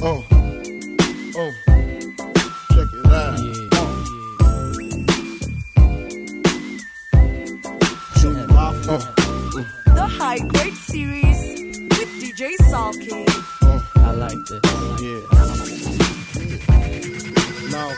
Check it out. The High Grade Series with DJ Salky. I like this. Now,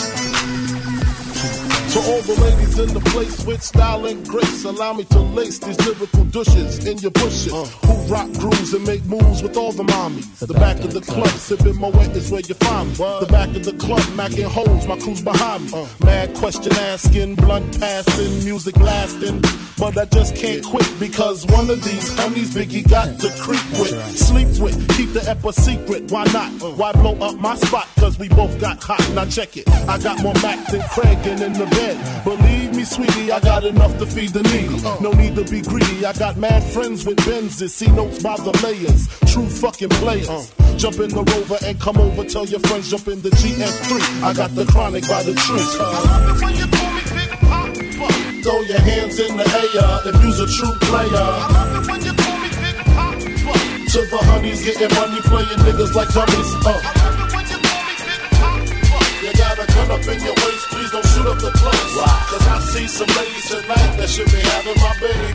to all the ladies in the place with style and grace, allow me to lace these lyrical douches in your bushes. Who rock grooves and make moves with all the mommies. The back of the club, sipping Moet is where you find me. The back of the club, macking holes, my crew's behind me. Mad question asking, blunt passing, music lasting. But I just can't quit because one of these homies Biggie got to creep with, sleep with, keep the ep a secret. Why not? Why blow up my spot? Cause we both got hot. Now check it. I got more Mac than Craig and in the bed. Believe me, sweetie, I got enough to feed the needy. No need to be greedy. I got mad friends with Benzes. See notes by the layers. True fucking players. Jump in the Rover and come over. Tell your friends jump in the GS3. I got the chronic by the tree. I love it when you call me Big Papa. Throw your hands in the air if you's a true player. I love it when you call me Big Papa. To the honeys getting money, playing niggas like dummies. I love it when you call me Big Papa. You gotta cut up in your waist, please don't shoot up the place. Cause I see some ladies tonight that should be having my baby.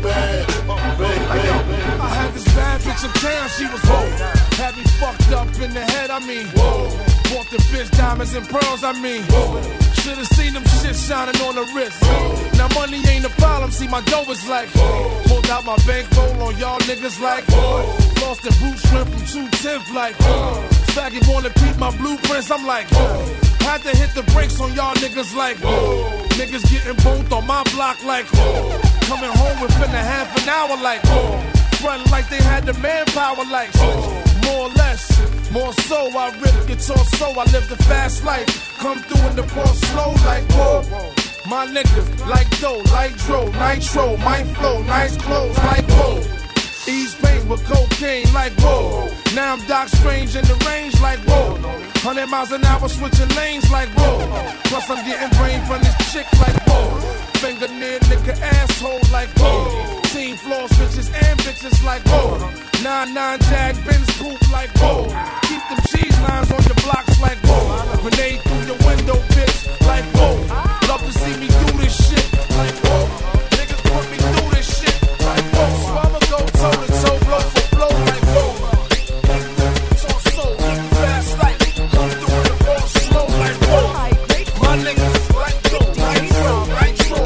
I had this bad bitch in town, she was whoa. Had me fucked up in the head, I mean whoa. Bought the bitch diamonds and pearls, I mean whoa. Should've seen them shit shining on the wrist. Whoa. Now money ain't a problem, see my dough is like whoa. Pulled out my bankroll on y'all niggas like whoa. Lost the boot strength from 210 like whoa. Faggot wanna peep my blueprints, I'm like whoa. Had to hit the brakes on y'all niggas like whoa. Niggas getting both on my block like whoa. Coming home within a half an hour like whoa. Frontin' like they had the manpower like whoa. More or less, more so I rip guitar so I live the fast life. Come through in the ball slow like whoa. My niggas like dough, like dro, nitro, my flow, nice clothes like whoa. Ease pain with cocaine like whoa. Now I'm Doc Strange in the range like whoa. 100 miles an hour switching lanes like whoa. Plus I'm getting brain from this chick like whoa. Finger near nigga asshole like whoa. Team floors bitches and bitches like whoa. 9-9 Jag Benz coupe like whoa. Keep them cheese lines on your blocks like whoa. Grenade through your window bitch like whoa. Love to see me do this shit like whoa. Niggas put me through this shit like whoa. So I'ma go toe to toe, blow for blow like whoa. Talk so fast like come through the ball slow like whoa. My niggas like go like so, like so.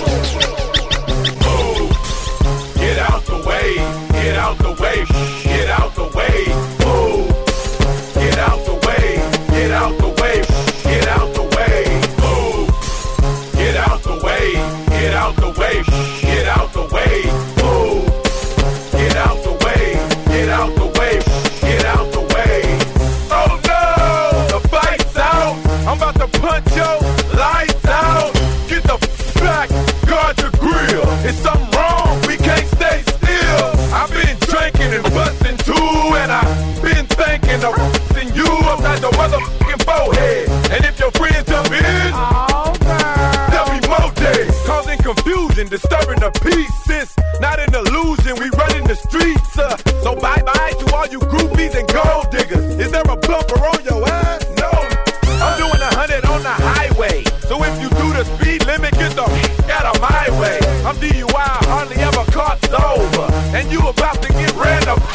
Get out the way, get out the way, get out the way. Move. Get out the way, get out the way, get out the way. Move. Get out the way, get out the way, get out the way. Move. Get out the way, get out the way, get out the way. Oh no, the fight's out. I'm about to punch your lights out. Get the back, guard your grill. It's something wrong, we can't stay still. I've been drinking and busting too, and I've been thinking of busting you upside the motherfucking forehead. And if your friends jump in, there'll be more days. Causing confusion, disturbing the peace. Since not an illusion, we running the streets. So bye-bye to all you groupies and gold diggers. Is there a bumper on your ass? No. I'm doing 100 on the highway. So if you do the speed limit, get the out of my way. I'm DUI, hardly ever caught sober. And you about to get ran over.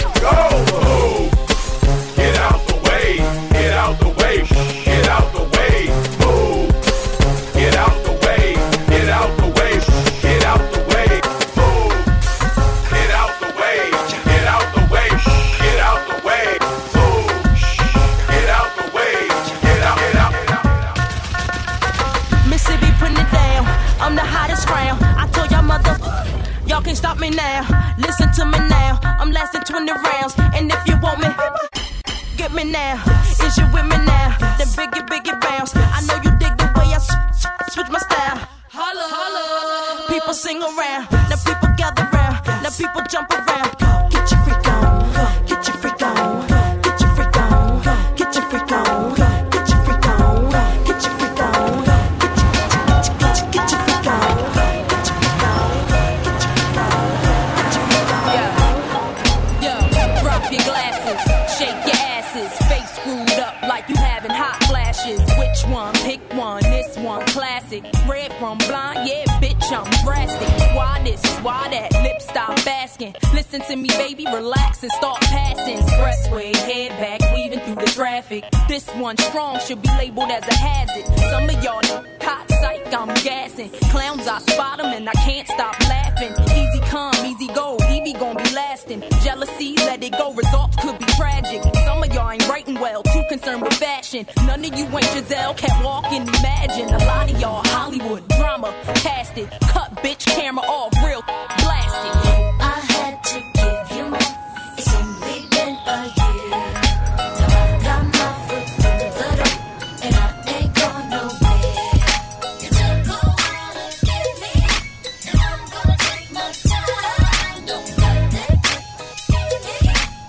Get out the way, get out the way, get out the way. Move. Get out the way, get out the way, get out the way. Move. Get out the way, get out the way, get out the way. Move. Get out the way, get out, get out. Mississippi putting it down. I'm the hottest round. I told y'all mother, y'all can't stop me now. Listen to me now. I'm lasting 20 rounds. And if you want me, get me now. Is you with me now? Then biggie bounce. I know you dig the way I switch my style. Holla, holla. People sing around. Now people gather round. Now people jump around. Get your freak on. Get your freak on. Get your freak on. Get your freak on. Get your freak on. Get your freak on. Get your freak on. Get your freak on. Yo, drop your glasses, shake your asses, face screwed up. classic. Red from blind, yeah, bitch, I'm drastic. Why this, why that, lip stop basking. Listen to me, baby, relax and start passing. Expressway, head back, weaving through the traffic. This one strong should be labeled as a hazard. Some of y'all hot psych, I'm gassing. Clowns, I spot them and I can't stop laughing. Easy come, easy go, Evie gon' be lasting. Jealousy, let it go, results could be tragic. Some of y'all ain't writing well, too concerned with fashion. None of you ain't Giselle, can't walk and imagine. A lot of y'all Hollywood drama, cast it. Cut bitch, camera off, real blasted. I had to give you more. It's only been a year till I got my foot in the door, and I ain't going nowhere. You took a while to get me, and I'm gonna take my time. Don't fight that, give me.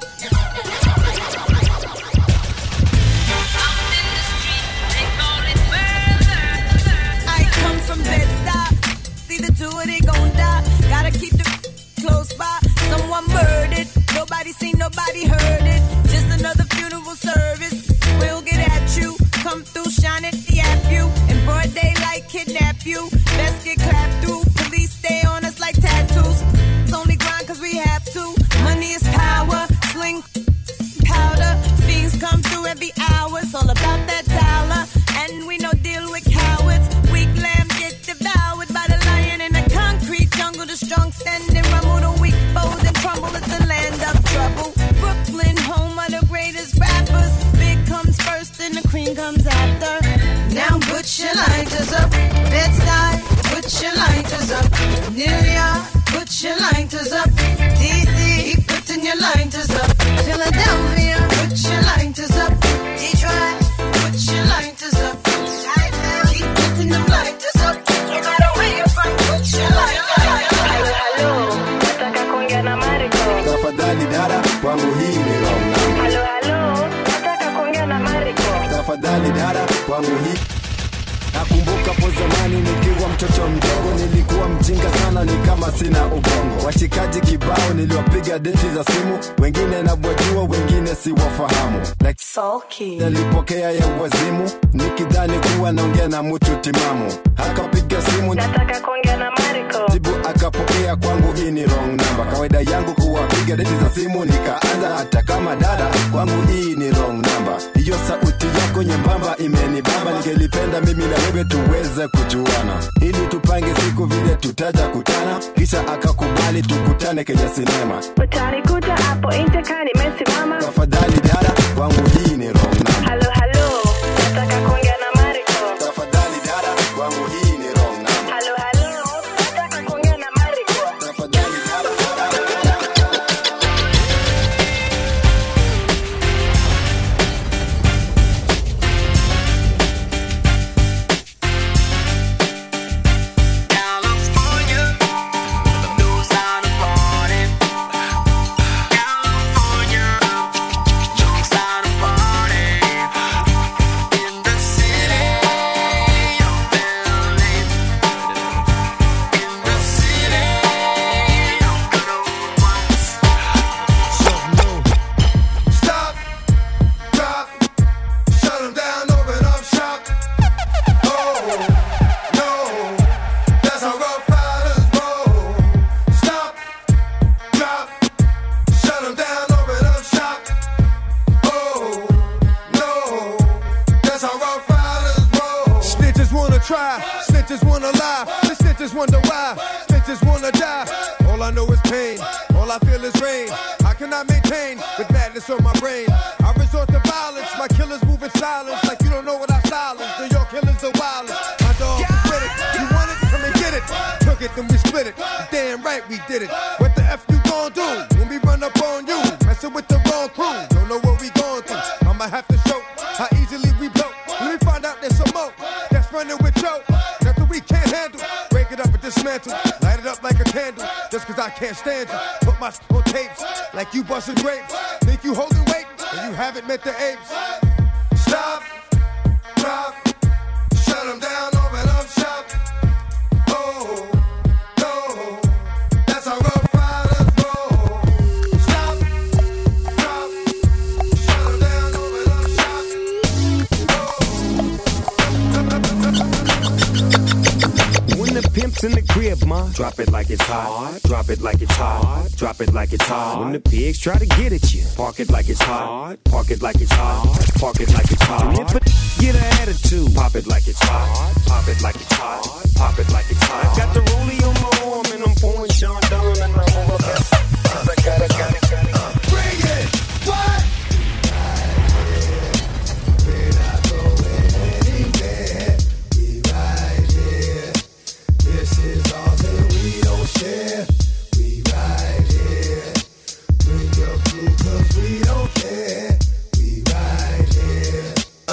Out in the street, they call it murder. I come from Bed-Stuy. See the two of they gon' die. Gotta keep the close by. Someone murdered. Nobody seen, nobody heard it. Just another funeral service. We'll get at you. Come through, shine it, yap you. In broad daylight, kidnap you. Best get clapped through. Police stay on us like tattoos. It's only grind cause we have to. Money is power. Sling powder. Fiends come through every hour. It's all about that dollar. And we no deal with cowards. Weak lamb get devoured by the lion in the concrete jungle. The strong stand and rumble. The weak fold and crumble. It's the land of trouble. Brooklyn, home of the greatest rappers. Big comes first and the cream comes after. Now put your lighters up. Bed-Stuy, put your lighters up. New York, put your lighters up. DC, putting your lighters up. Philadelphia, put your lighters up. Detroit, put your lighters up. Keep putting them lighters up. No matter where you're from, put your lighters up. Halo, nataka kuongea na Mariko. Tafadhali dada, kwangu hii ni wrong number. Halo, nataka kuongea na Mariko. Tafadhali dada, kwangu hii. Nakumbuka po zamani nikiwa mtoto mdogo, nilikuwa mjinga sana, ni kama sina ubongo. Washikaji kibao niliwapiga deti za simu, wengine nabwajua, wengine si wafahamu. Like Sulky. nilipokea ya wazimu, nikidhani kuwa naongea na mtu timamu. Akapiga simu, Nataka kuongea na Mariko. jibu akapokea, kwangu hii ni wrong number. Kawaida yangu kuwapiga deti za simu, nikaanza hata kama dada, kwangu hii ni wrong number. Hiyo sauti yako nyembamba imenibamba, ningelipenda mimi na wewe tuweze kujuana, ili tupange siku vile tutaja kutana. Kisha akakubali tukutane kwenye sinema. Utanikuta hapo nje kani nimesimama. Tafadhali dada, kwangu hii ni wrong number. Halo, nataka kuongea na Mariko. Tafadhali dada, kwangu hii ni wrong number. Halo, nataka kuongea na Mariko. Tafadhali dada, Stop, drop, shut them down, open up shop. Oh, no, that's how Rough Riders roll. Stop, drop, shut them down, open up shop. Oh, no, that's how Rough Riders roll. Snitches wanna try, snitches wanna lie, the snitches wonder why, snitches wanna die. All I know is pain, all I feel is rain. How can I maintain with madness on my brain? I resort to violence, my killers move in silence, like you don't know what I silence. New York killers are wildin', my dog with it. You want it? Come and get it. Took it, then we split it. Damn right we did it. What the F you gon' do when we run up on you? Messing with the wrong crew, don't know what we going through. I'ma have to show how easily we blow. Let me find out there's some more that's running with Joe. Nothing we can't handle. Break it up and dismantle. Light it up like a candle. Just cause I can't stand you. Put my on tapes like you busting grapes. Think you holding weight and you haven't met the apes. Stop, drop, shut them down, open up shop. Oh, no, that's how Rough Riders roll. Stop, drop, shut them down, open up shop. Oh. in the crib, ma. Drop it like it's hot. Drop it like it's hot. Drop it like it's hot. When the pigs try to get at you, park it like it's hot. Park it like it's hot. Park it like it's hot. And if a get an attitude, pop it like it's hot. Pop it like it's hot. Pop it like it's hot. I got the rollie on my arm and I'm pouring Sean down and I'm over there. I gotta. Bring it! What? We're not going anywhere. We right here. This is all that we don't share. We right here. Bring your crew 'cause we don't care. We right here.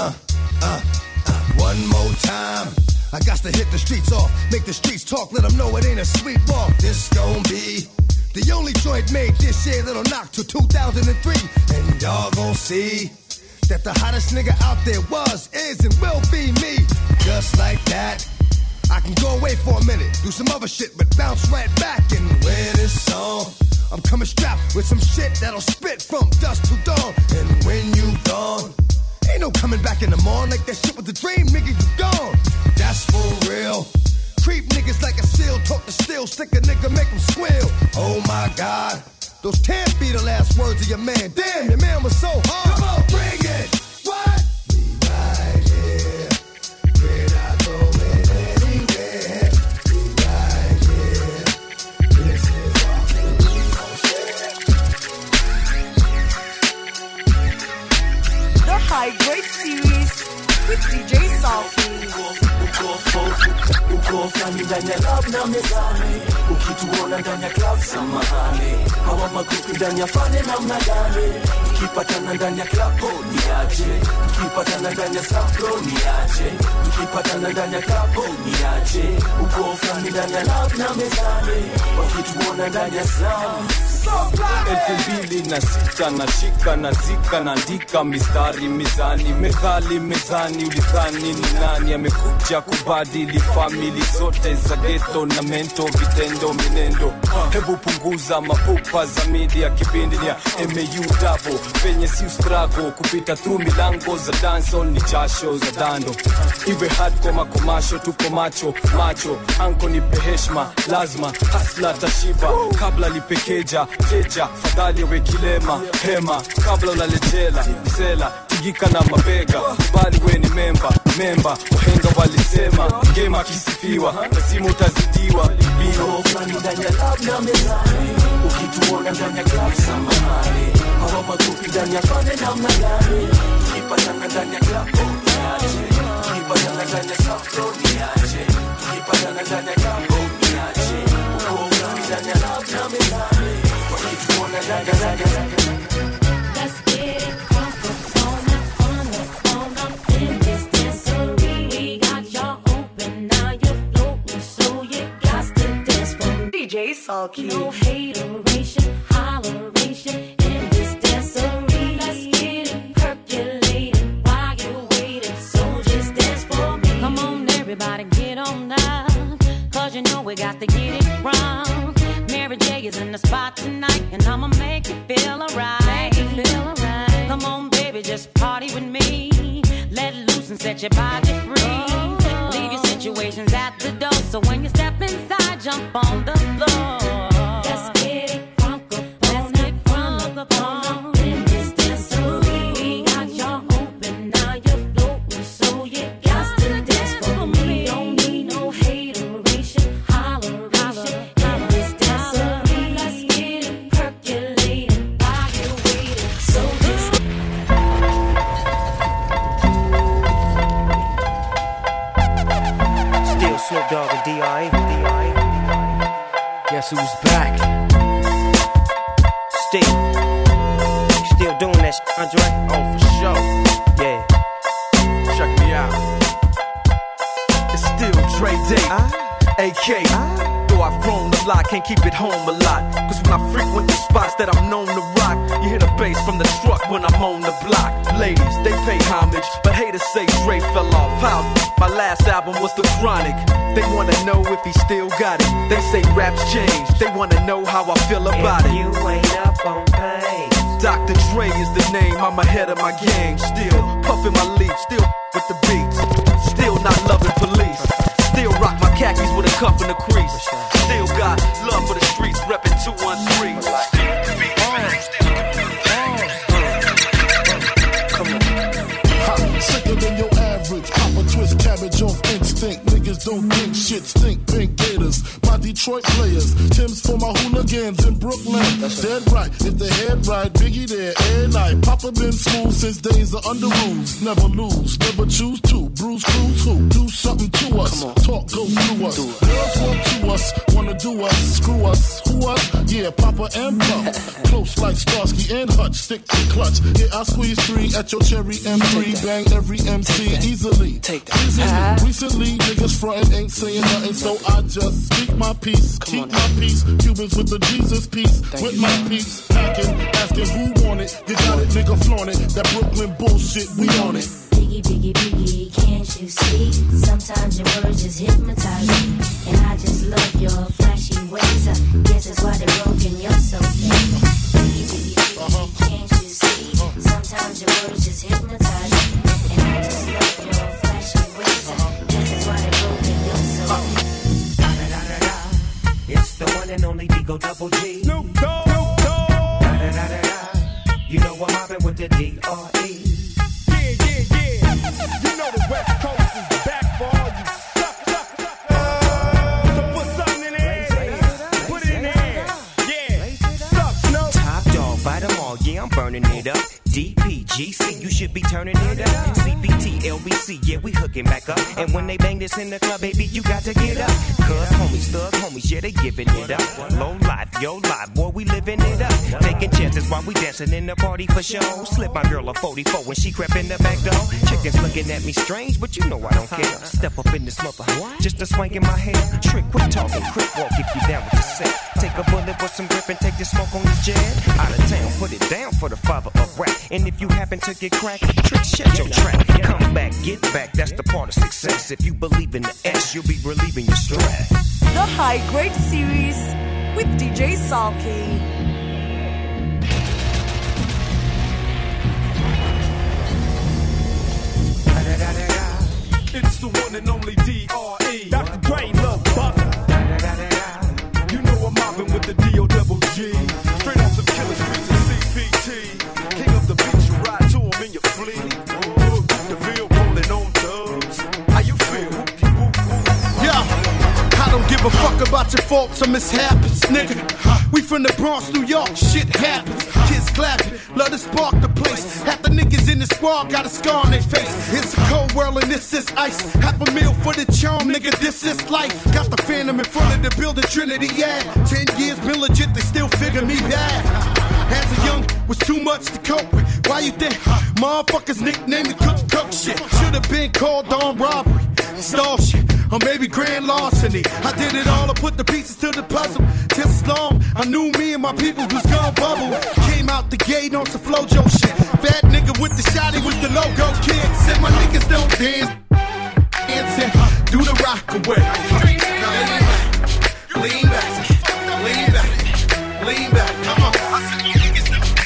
One more time. I got to hit the streets off, make the streets talk, let them know it ain't a sweet walk. This gon' be the only joint made this year that'll knock till 2003. And y'all gon' see that the hottest nigga out there was, is, and will be me. Just like that, I can go away for a minute, do some other shit, but bounce right back and wear this song. I'm coming strapped with some shit that'll spit from dusk to dawn. And when you gone, ain't no coming back in the morning. Like that shit was a dream, nigga, you gone. That's for real. Creep niggas like a seal, talk to steel, stick a nigga, make him squeal. Oh my God, those can't be the last words of your man. Damn, your man was so hard. Come on, bring it. What? We right here. We're not going anywhere. We right here. This is all that we don't share. The High Grade Series with DJ Salty. Uko flani ndani ya lab na mezani, ukituona ndani ya club samahani, hawa magrupi ndani ya fane namna gani, tukipatana ndani ya club niaje, tukipatana ndani ya sapro niaje, tukipatana ndani ya club niaje, uko flani ndani ya lab na mezani, ukituona ndani ya slam 2006 nashika nazika naandika mistari mizani methali mezani ulidhani ni nani amekuja kubadili famili zote za ghetto na mento vitendo minendo hebu punguza mapupa za media kipindi ya MAU double penye si struggle kupita through milango za dancehall ni jasho za dando iwe hardcore makomasho tuko macho anko ni peheshma lazima hasla tashiba kabla lipekeja teja fadhali we kilema hema kabla unaletela msela tigika na mabega bali we ni memba wahenga walisema ngema kisifiwa lazima utazidiwa bio flani ndani ya lab na mezani ukituona ndani ya club samahani hawa makupi ndani ya fane namna gani tukipatana ndani ya club niaje tukipatana ndani ya sapro niaje tukipatana ndani ya club niaje uko flani ndani ya lab na mezani wakituona ndani ya Let's get it on the in this dancery. We got y'all open, now you're floating, so you got to dance for me. DJ Sulky. No hateration, holleration in this dancery. Let's get it percolating while you're waiting, so just dance for me. Come on, everybody, get on down, 'cause you know we got to get it wrong. Mary J is in the spot tonight, and I'ma make you feel alright. Come on, baby, just party with me. Let loose and set your body free. Leave your situations at the door, so when you step inside, jump on the floor. Let's get it crunk up in this dancery. We got y'all open, now you're floating, so you got to dance for me. Don't need no hateration, holleration in this dancery. Let's get it percolating while you're waiting, so just Still Snoop Dogg and D.I. Guess who's back? Still doing that shit, Andre? Oh, for sure. Yeah. Check me out. It's still Dre Day, AK. Though I've grown a lot, can't keep it home a lot. 'Cause when I frequent the spots that I'm known to rock, you hear the bass from the truck when I'm on the block. Ladies, they pay homage, but haters say Dre fell off. How? My last album was The Chronic. They wanna know if he still got it. They say raps change, they wanna know how I feel about it. You ain't up on pain. Dr. Dre is the name, I'm ahead of my game. Still puffin' my leaf, still with the beats. Still not loving police. Still rock my khakis with a cuffing the crease. Still got love for the streets, reppin' 213. Sicker than your average. Pop a twist cabbage off instinct. Niggas don't think shit stink. Pink Gators, my Detroit players. Tim's for my hooligans in Brooklyn. Dead right, if they head right, Biggie there every night. Papa been smooth since days of under rules. Never lose, never choose to. Bruce Cruz who? Do something to us. Talk go through us. Girls want to us, wanna do us, screw us, who us? Yeah, Papa and Pump. Close like Starsky and Hutch, stick to clutch. Yeah, I squeeze 3 at your cherry M3. Bang every MC easily. Take that. Recently, niggas frontin' ain't saying nothing, so I just speak my peace, keep my peace. Cubans with the Jesus peace, with my peace. Packing, asking who want it. You got it, nigga, flaunt it. That Brooklyn bullshit, we on it. Biggie, biggie, biggie, can't you see? Sometimes your words just hypnotize me. And I just love your flashy ways. Guess that's why they're broken, you're so fake. Biggie, biggie, biggie, can't you see? Sometimes your words just hypnotize me. And I just love your flashy ways. Guess that's why they're broken, you're so fake. It's the one and only Digo Double G. Snoop Dogg. You know I'm mobbing with the D.R.E. You know the West Coast is back for all you So put something in the air. Put it in the air. Yeah. Suck, Snoop. Top dog, bite them all, yeah, I'm burning it up. DPGC, you should be turning it up. CPT, LBC, yeah, we hooking back up. And when they bang this in the club, baby, you got to get up. Cuz homies, thug homies, yeah, they giving it up. Low life, yo life, boy, we living it up. Taking chances while we dancing in the party for show. Slip my girl a 44 when she crept in the back door. Chickens looking at me strange, but you know I don't care. Step up in this mother, just a swank in my hair. Trick, quit talking, quick walk if you down with the set. Take a bullet with some grip and take the smoke on the jet. Out of town, put it down for the father of rap. And if you happen to get cracked, trick, shut your trap. Come back, get back, that's the part of success. If you believe in the S, you'll be relieving your stress. The High Grade Series with DJ Salky. It's the one and only D.R.E. Dr. Dre, Lil Buck. You know I'm mobbing with the D.O.G. Straight off the killer streets of CPT. King of the beach, you ride to him in your fleet. The field rolling on dubs. How you feel? Yeah, I don't give a fuck about your faults or mishaps, nigga. We from the Bronx, New York, shit happens. Kids clapping, love to spark the place. Half the niggas in the squad got a scar on their face. It's a cold world and this is ice. $500,000 for the charm, nigga, this is life. Got the Phantom in front of the building, Trinity, yeah. 10 years been legit, they still figure me bad. As a young, was too much to cope with. Why you think motherfuckers nicknamed me cook shit? Should've been called on robbery, stall shit, or maybe grand larceny. I did it all, I put the pieces to the puzzle. Just as long, I knew me and my people was gonna bubble. Came out the gate on some Flojo shit. Fat nigga with the shotty was the logo kid. Said my niggas don't dance. Said, do the rock away. Now lean back, lean back, lean back. Come on. I said my niggas don't dance.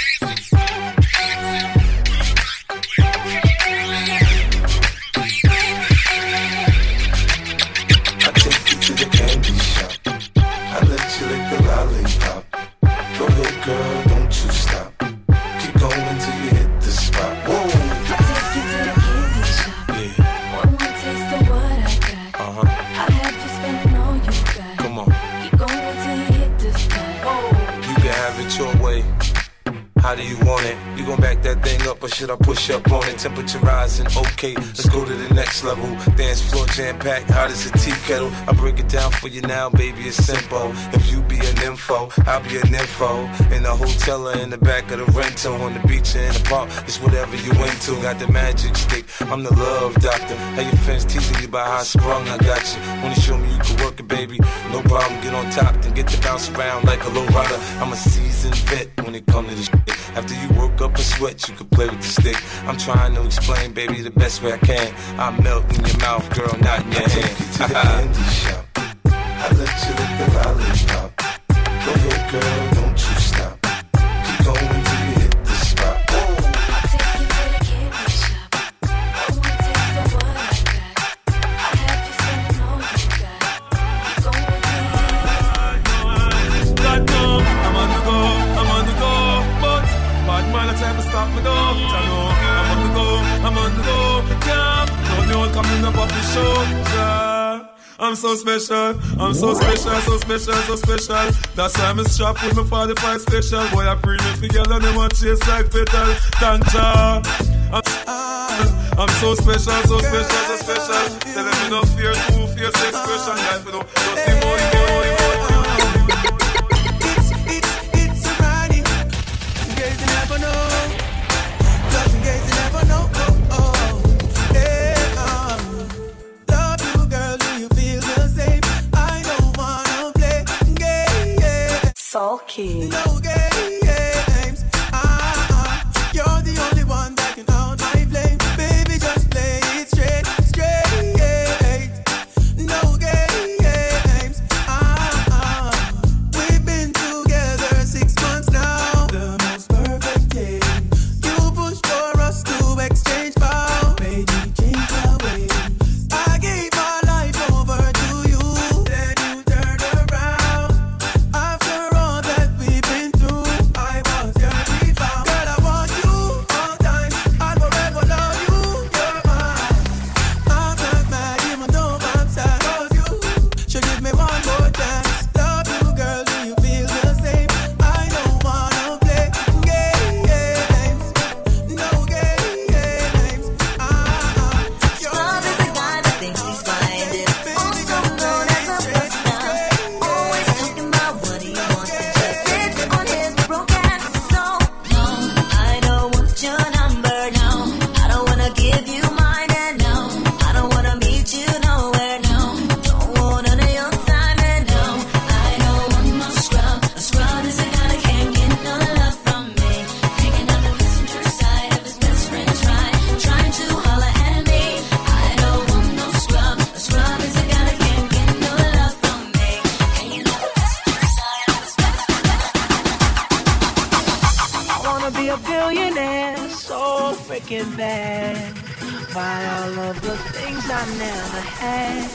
I take you to the candy shop. I let you lick the lollipop. Go ahead, girl, don't you stop. Keep going till you hit the spot. Whoa. I take you to the candy shop. Yeah. One more taste of what I got. I'll have you spending all you got. Come on. Keep going till you hit the spot. You can have it your way. How do you want it? You gon' back that thing up or should I push up on it? Temperature rising, okay, let's go to the next level. Dance floor jam-packed, hot as a tea kettle. I break it down for you now, baby, it's simple. If you be an info, I'll be an info. In the hotel or in the back of the rental, on the beach or in the park, it's whatever you into. Got the magic stick, I'm the love doctor. How your fans teasing you about how I sprung, I got you. Wanna show me you can work it, baby? No problem, get on top, then get to bounce around like a low rider. I'm a seasoned vet when it comes to this shit. After you work up a sweat, you can play with the stick. I'm trying to explain, baby, the best way I can. I melt in your mouth, girl, not in your hand. Take you to the candy shop. I let you lick the lollipop. Go ahead, girl, don't you stop. Keep going till you hit the spot. I take you to the candy shop. One more taste of what I got. I'll have you spending all you got. Keep coming up off the shoulder. I'm so special, I'm so special, so special, so special. That's why I'm strapped with my 45 special. Boy, I premium together, they want chase like petal. Thank ya. I'm so special, so special, so special. Tell them you no fear, too fierce expression. Life, you know, don't see money, money, money. It's a Friday. In case you never know. Just in case you never know. Love you, girl. Do you feel the same? I don't wanna play games. Sulky. No games. You're the only one that can out my flame. Baby, just play it straight, straight. No games. We've been together 6 months now. The most perfect game. You pushed for us to exchange vows. Made me change my way. I gave my life over to you. Then you turned around. After all that we've been through, I was your rebound. Girl, I want you all time. I'll forever love you. You're mine. I'm not mad, even though I'm sad. 'Cause you should give me one more chance. Love you, girl. Do you feel the same? I don't wanna play games. No games. Love is the guy that thinks he's blinded. Also known as a buster. Always talking about what he wants to just sit on his broken soul. No, I don't want your number, no. I don't wanna give you mine, and no, I don't wanna meet you nowhere, no. Don't want none of your time, and no, I don't want no scrub. A scrub is a guy that can't get no love from me. Hanging on the passenger side of his best friend's ride, trying to holler at me. I don't want no scrub. A scrub is a guy that can't get no love from me. Hanging on the passenger side of his best I wanna be a billionaire, so freaking bad. Buy all of the things I never had.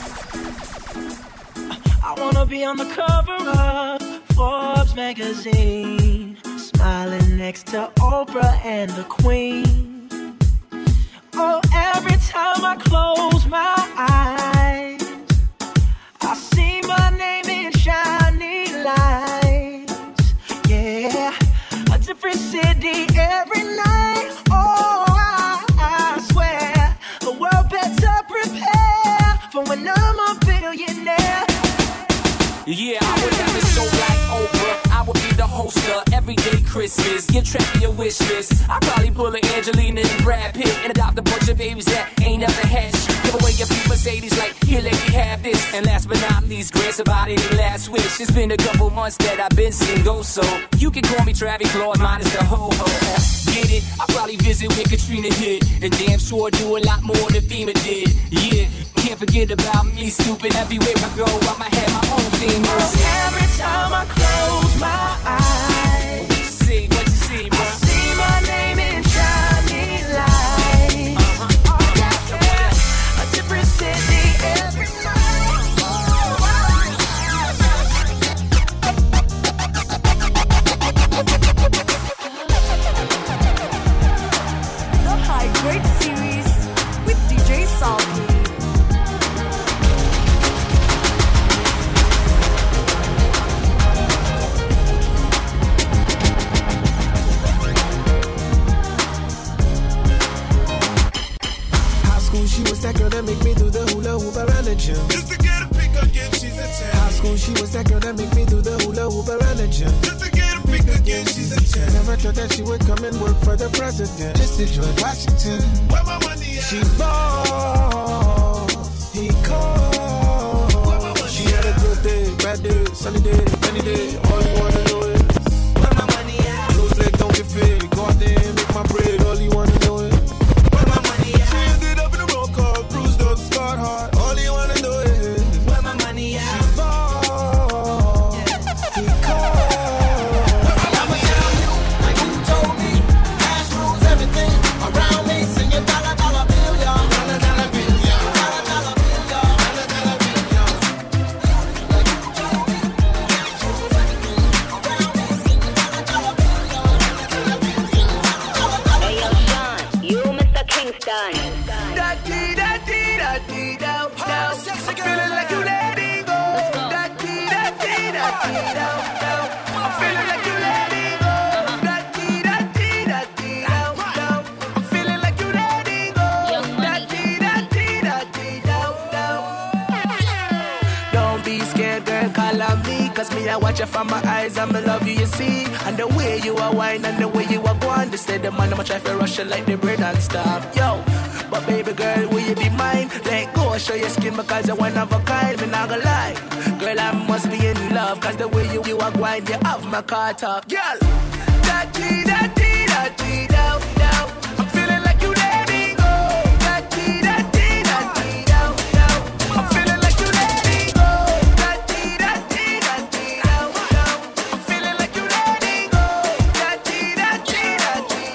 I wanna be on the cover of Forbes magazine, smiling next to Oprah and the Queen. Oh, every time I close my eyes, I see my name in shiny lights. Yeah, a different city every night. Oh, I swear the world better prepare for when I'm a billionaire. Yeah, I would have it so like Oprah. I would be the host of Everyday Christmas. Give track of your wish list. I'd probably pull an Angelina and Brad Pitt and adopt a bunch of babies that ain't never had shit. Give away your few Mercedes like, here, let me have this. And last but not least, grant somebody their last wish. It's been a couple months that I've been single, so you can call me Travis Claus, minus the ho-ho. Get it? I'll probably visit when Katrina hit, and damn sure do a lot more than FEMA did. Yeah, can't forget about me, stupid. Everywhere I go, I'ma have my own thing. Every time I close my eyes, what you see, bro? I see my name in shiny lights. A different city every The High Grade Series with DJ Salty. She was that girl that make me do the hula hoop around the gym. Just to get a pick again, she's a 10. High school, she was that girl that make me do the hula hoop around the gym. Just to get a pick again, she's a 10. Never thought that she would come and work for the president. Just to George Washington. Where my money at? She ball, he called. She had a good day, bad day, sunny day, rainy day. All you wanna know is where my money at? Close leg don't get fit. Go out there and make my bread. All you wanna know is where my money at? She ended up in a roll call, bruised up, scarred heart. All you wanna know is where my money at? She ball, he called. I'ma tell you, like you told me, cash rules everything around me. Sing your dollar, dollar bill, y'all. Dollar, dollar bill, y'all. Dollar, dollar bill, y'all. Dollar, dollar bill, y'all. Like you told me, cash rules everything cause me I watch you from my eyes and me love you, you see. And the way you are wine and the way you are going, they say the man I'ma try to rush you like the bread and stop. Yo, but baby girl, will you be mine? Let go, show your skin because you're one of a kind. Me not gonna lie, girl, I must be in love cause the way you are wine, you have my car top. Girl, da-dee, da-dee, da-dee, da-dee. I'm feeling like you let me go. Da-dee, da-dee, da-dee, da-dee. I'm feeling like you let me go. Da-dee, da-dee, da-dee, da-dee. I'm feeling like you let me go. Da-dee, da-dee, da-dee,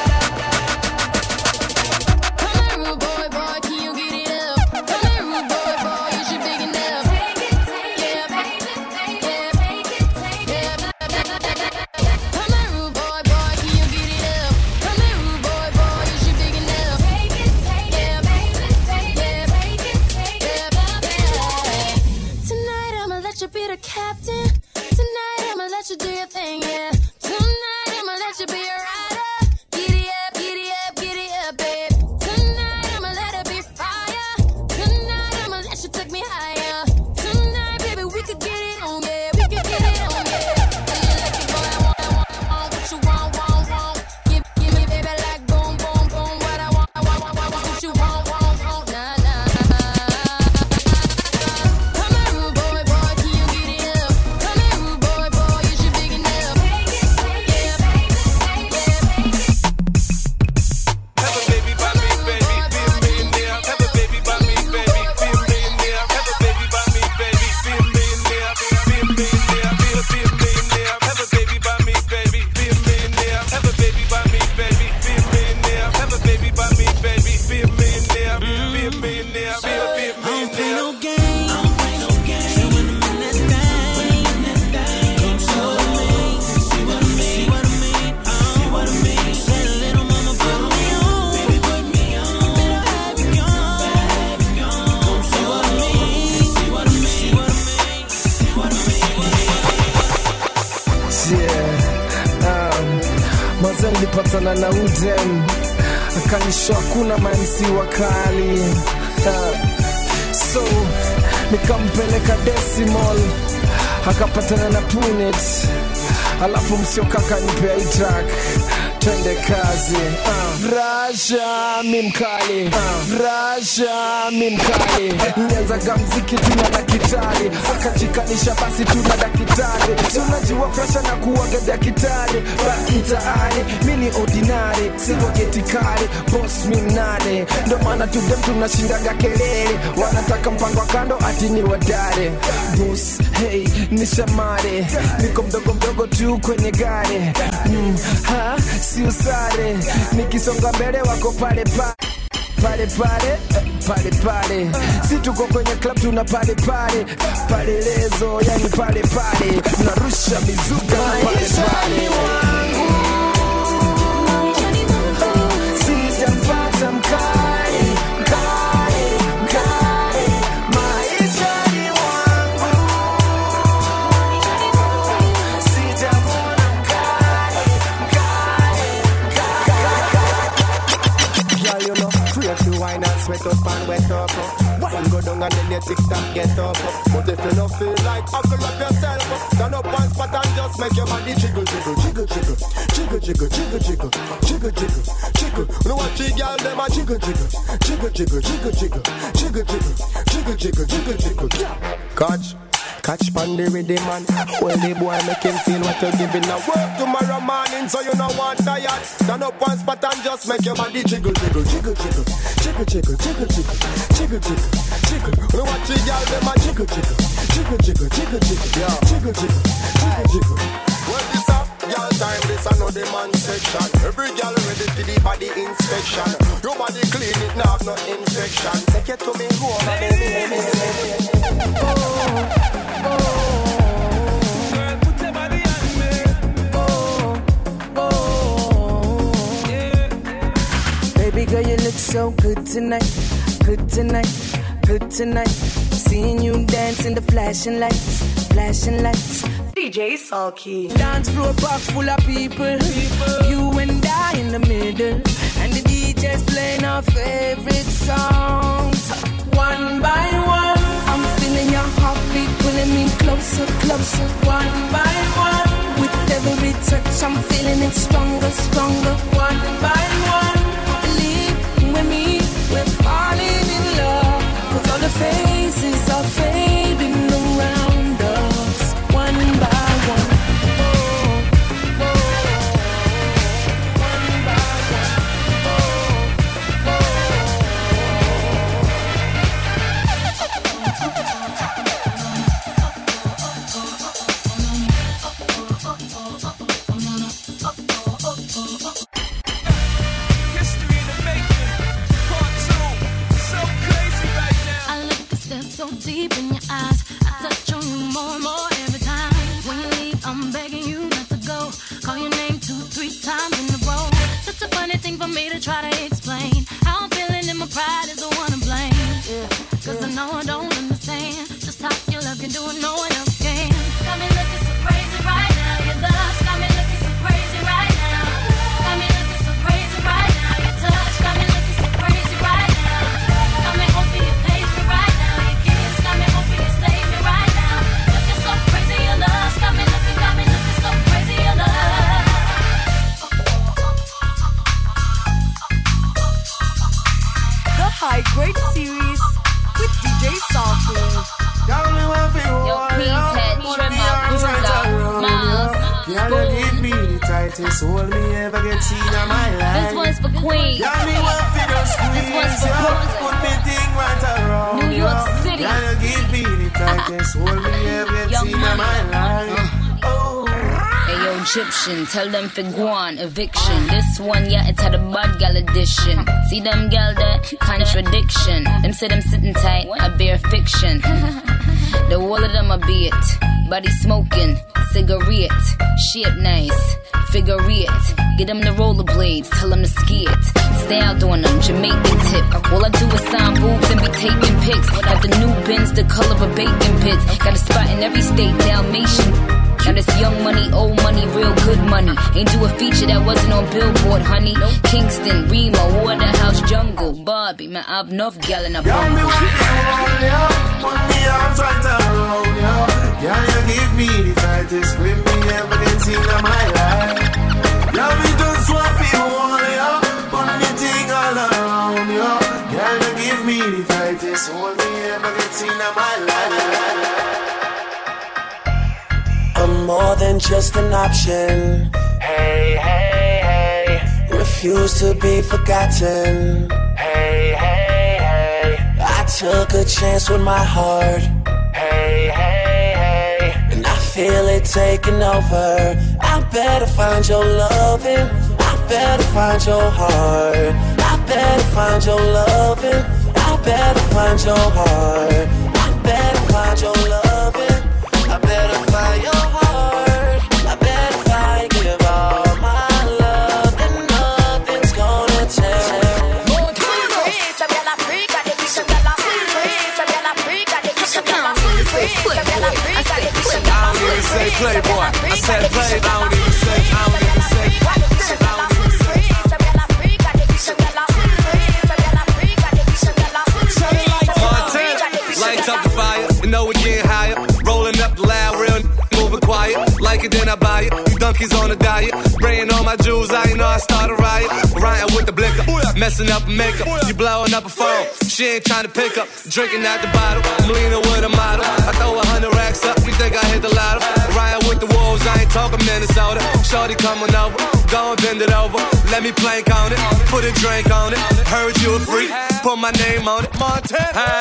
da-dee. Come here, rude boy, boy, can you get it up? Come here, rude boy, boy, is you big enough? Take it, yeah, take it, take it, take it, take it. Come here, rude boy, boy, can you get it up? Come here, rude boy, boy, is you big enough? Take it, take it, take it, take it, take it, take it. Tonight I'ma let you be the captain. Tonight I'ma let you do your thing, yeah. Tonight I'ma let you be a rider. Giddy up, giddy up, giddy up, babe. Tonight I'ma let it be fire. Tonight I'ma let you take me higher. Tonight, baby, we could get it on, yeah. We could get it on, yeah. And you like it, boy, I want what you want. Give me, baby, like boom, boom, boom. What I want, what you want, nah, nah. Come here, rude boy, boy, can you get it up? Come here, rude boy, boy, is you big enough? Take it, take it, take it, take it, take it. Have a baby by me, baby, be a millionaire. Have a baby by me, baby, be a millionaire. Have a baby by me, baby, be a millionaire. Be a millionaire, be a millionaire. Have a baby by me, baby, be a millionaire. Have a baby by me, baby, be a millionaire. Have a baby by me, baby, be a millionaire. Be a millionaire, be a millionaire. No game. I don't play no game. So when I'm in that thing, come show me. See what I mean? See what I mean? See what I mean? Say, little mama, put me on. Baby, put me on. Better have it gone. Come see what I mean? See what I mean? See what I mean? See what I mean? Yeah, maza nilipatana na Uden akanishoa kuna mansi wakali, so nikampeleka Decimal akapatana na Punet, alafu msioka kanipea hii track, twende kazi. Vrasha mimkali, vrasha mimkali. Nianzaga mziki tuna na kitari, akajikanisha basi tuna dakitari. Tunajua vrasha na kuwaga dakitari, basi mtaani mini ordinary, siwa getikari, boss mimnane. Ndo maana tudem tunashindaga kelele, wanataka mpango kando ati ni wadare. Boss, hey, nishamare, niko mdogo tu kwenye gari. Si usare, nikisonga mbele wako pale si tuko kwenye club tuna pale lezo, yani pale narusha mizuka na pale sijampata mkali maisha ni wangu, sijamwona mkali. Girl, you know, free to wine and sweat up and wet up. Wine go down and then your TikTok get up. But if you don't feel like buckle up yourself, stand up one spot and just make your body jiggle, jiggle, jiggle, jiggle, jiggle, jiggle, jiggle, jiggle, jiggle, jiggle, jiggle. You know what, three girls them a jiggle, jiggle, jiggle, jiggle, jiggle, jiggle, jiggle, jiggle, jiggle, jiggle, jiggle, jiggle. Catch pandy with the man. Well, the boy make him feel what you're giving. Now work tomorrow morning, so you know one tired. Stand up one spot and just make your body jiggle, jiggle, jiggle, jiggle, jiggle, jiggle, jiggle, jiggle, jiggle, jiggle, jiggle. You know what, three girls them a jiggle, jiggle, jiggle, jiggle, jiggle, jiggle, jiggle, jiggle, jiggle, jiggle. Well, this up, y'all time, this I know the man section. Every girl ready for the body inspection. Your body clean, it now have no infection. Take it to me home, baby. Girl, put your body on me. Yeah. Baby girl, you look so good tonight, good tonight, good tonight. Seeing you dance in the flashing lights, flashing lights. DJ Sulky. Dance floor box full of people. You and I in the middle, and the DJ's playing our favorite songs. One by one, I'm feeling your heartbeat pulling me closer, closer. One by one, with every touch I'm feeling it stronger, stronger. One by one, believe with me, we're falling in love. 'Cause all the faces are fading around us. One by one. So deep in your eyes, I touch on you more and more every time. When you leave, I'm begging you not to go. Call your name 2-3 times in a row. Such a funny thing for me to try to explain. How I'm feeling and my pride is the one to blame. 'Cause I know I don't understand just how your love can do it, no one else can. Got me looking so crazy right now. Your love got me looking so crazy right now. Got me looking so crazy right now. Your touch got me looking so crazy right now. Got me hoping you page me right now. Got me hoping you save me right now. Looking so crazy, your love. Got me looking so crazy, your love. The High Grade Series with DJ Salty. Yo, please head, trimmer, bruiser, smiles, Y'all give me the tightest hold me ever get seen in my life. This one's for Queens. Y'all me one for the squeeze. This one's for Brooklyn. Put me thing right around. New York City. Y'all give me the tightest hold me ever get Young seen in my life. Ayo, Egyptian, tell them for guan, eviction. This one, yeah, it's had a bad gal edition. See them gal that contradiction. Them say them sitting tight, I bear fiction. The wall of them a beat, body smoking, cigarette, shape nice, figure it. Get them the rollerblades, tell them to ski it. Stay out doing them, Jamaican tip. All I do is sign boobs and be taking pics. Got the new bins, the color of bacon pits. Got a spot in every state, Dalmatian. Now this young money, old money, real good money. Ain't do a feature that wasn't on Billboard, honey. Kingston, Remo, Waterhouse, Jungle, Barbie. Man, I've enough gal in a bundle. Put me arms right around you. Y'all you give me the tightest grip me ever get seen in my life. Y'all me just want to hold you. Put me thing all around you. Y'all you give me the tightest hold me ever get seen in my life. I'm more than just an option. Hey, hey, hey. Refuse to be forgotten. Hey, hey, hey. I took a chance with my heart. Hey, hey, hey. And I feel it taking over. I better find your loving. I better find your heart. I better find your loving. I better find your heart. I better find your loving. I better find your heart. I better find, give all my love, and nothing's gonna tell. I don't even say playboy. I said play. I don't even say. I don't even say. Lights up the fire, you know we're getting higher. Rolling up the loud, real moving quiet. Like it, then I buy it. You donkeys on a diet. Spraying on my jewels, I know I start a riot. Rioting with the blicker, messing up makeup. You blowing up a phone, she ain't trying to pick up. Drinking out the bottle, I'm leaning with a model. I throw 100 racks up, you think I hit the lotto. Rioting with the wolves, I ain't talking Minnesota. Shorty coming over, go and bend it over. Let me plank on it, put a drink on it. Heard you a freak, put my name on it. Montana.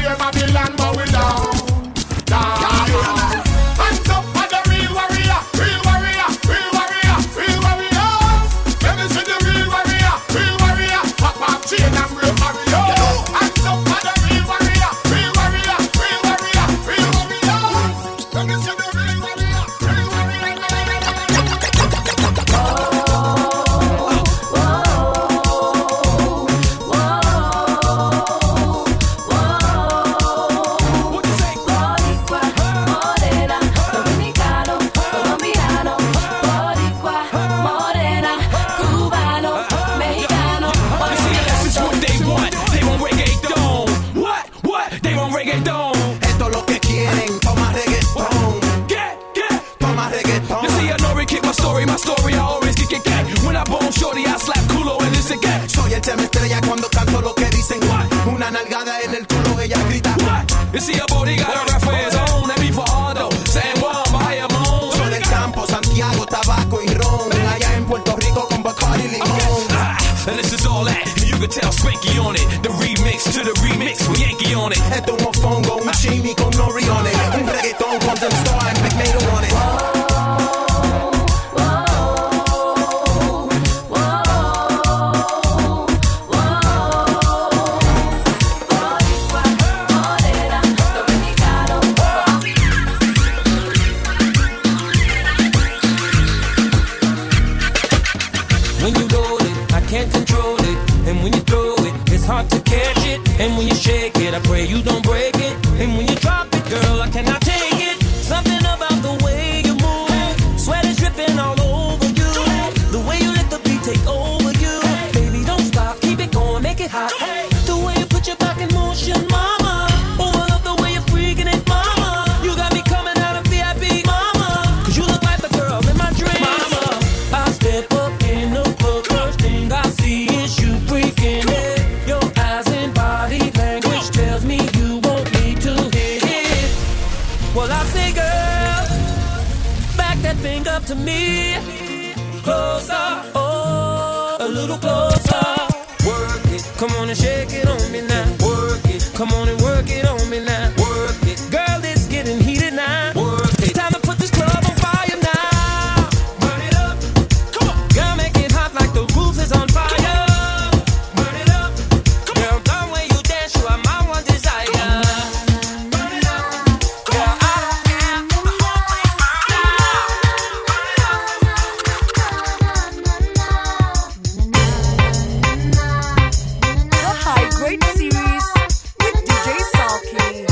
hear Babylon bowing down, down. Hands up for the real warrior, real warrior, real warrior, real warriors. Let me see the real warrior, real warrior. Pop up chain and real warrior. Hands up for the real warrior, real warrior, real warrior, real warriors. Let me see the real warrior, real warrior. Esto es lo que quieren, toma reggaetón. Toma reggaetón. You see, I know we kick my story, I always kick it gang. When I bone shorty, I slap culo and it's a gang. Soy el tema estrella cuando canto lo que dicen. Una nalgada en el culo, ella grita. You see, a body got a rap for his own. That be for Aldo, San Juan, Bayamon. Soy del campo, Santiago, tabaco y ron. Allá en Puerto Rico con Bacardi y limón. And this is all that, and you can tell Spanky on it. The remix to the remix with Yankee on it. Esto es un mofongo, un chimi con nori on it. Un reggaetón con Dem Star and McNado on it. When you roll it, I can't control it. And when you throw it, it's hard to catch it. And when you shake it, I pray you don't break it. And when you drop it, girl, I cannot take it. Something about the way you move, sweat is dripping all over you. The way you let the beat take over you. Baby, don't stop, keep it going, make it hot. The way you put your back in motion, mama. Oh, I love the way you're freaking it, mama. You got me coming out of VIP, mama. Cause you look like the girl in my dreams, mama. I step up in the club, first thing I see is you freaking it. Your eyes and body language tells me you want me to hit it. Well, I say, girl, back that thing up to me. Closer, oh, a little closer. Work it, come on and shake it on me now. Work it, come on and work it on me now. Work it, girl, it's getting heated now. Work it, it's time to put this club on fire now. Burn it up, come on, girl, make it hot like the roof is on fire. Burn it up, girl, the way you dance, you are my one desire. Burn it up, girl, I don't care, the whole place burn The High Grade Series with DJ Salky.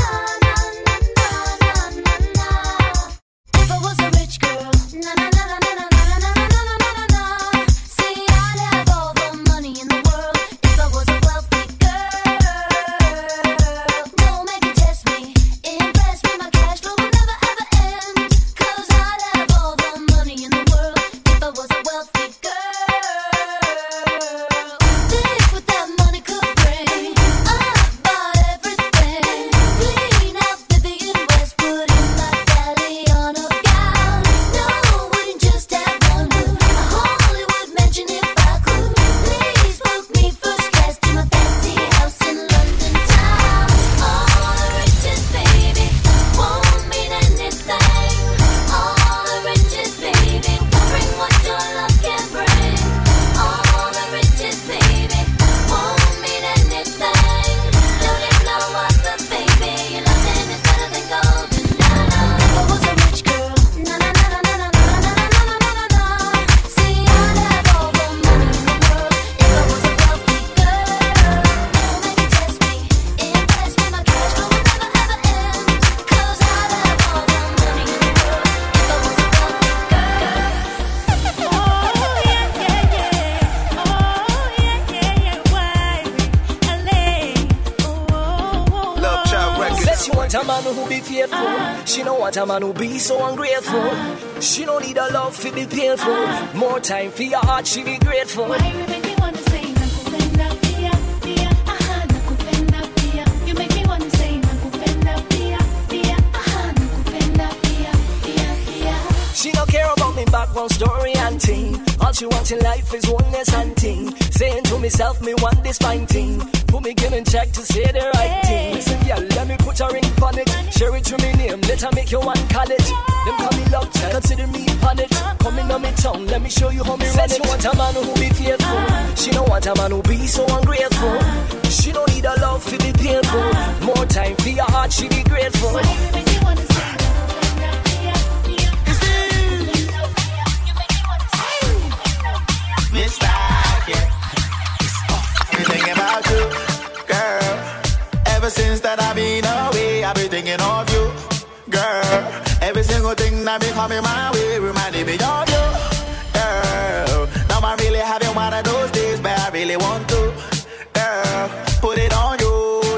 If I was a rich girl, na na na na na na na na na na na. See, I'd have all the money in the world. If I was a wealthy girl, don't make it test me, impress me. My cash flow will never ever end. 'Cause I'd have all the money in the world if I was a wealthy girl. Think what that money could bring. I'd buy everything. Clean out Vivian Westwood in my Galliano gown. No, wouldn't just have one hood. A Hollywood mansion if I could. Please book me first class to my fancy house in London town. All the riches, baby, won't mean anything. All the riches, baby, will bring what your love can bring. All the riches, baby, won't mean anything. Don't you know what the baby, your loving is better than gold. If I was a rich girl, na na na na na na na na na na na na. See, I'd have all the money in the world if I was a wealthy girl. Don't make it test me, impress me. My cash flow will never ever end. 'Cause I'd have all the money in the world if I was a wealthy girl. Love Child Records. Says she want a man who be faithful. She don't want a man who be so ungrateful. She don't need a love to be painful. More time for your heart, she be grateful. Why you make me wanna say nakupenda pia pia, aha nakupenda pia. You make me wanna say nakupenda pia pia, aha nakupenda pia pia pia. She don't care about me background story and thing. All she wants in life is oneness and thing. Saying to myself, me want this fine thing. Put me in check to say the right thing. Listen, girl, let me put her in on it. Share it to me name, let her make you one call it. Them call me love child, consider me on it. Come in on me tongue, let me show you how me run it. She want a man who be faithful. She don't want a man who be so ungrateful. She don't need a love to be painful. More time for your heart, she be grateful. Mr. Everything about you, girl. Ever since that I've been away, I've been thinking of you, girl. Every single thing that be coming my way, reminding me of you, girl. Now I'm really having one of those days, but I really want to, girl. Put it on you.